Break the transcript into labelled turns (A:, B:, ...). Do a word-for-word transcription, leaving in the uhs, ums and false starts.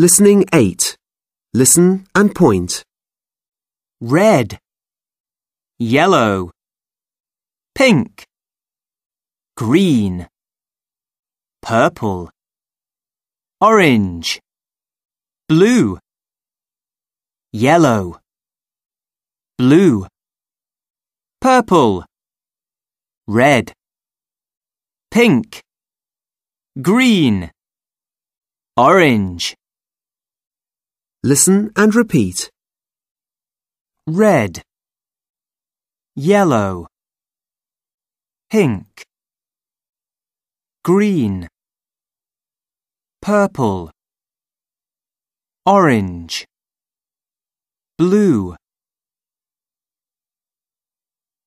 A: Listening eight. Listen and point.
B: Red, yellow, pink, green, purple, orange, blue, yellow, blue, purple, red, pink, green, orange.
A: Listen and repeat.
B: Red, yellow, pink, green, purple, orange, blue.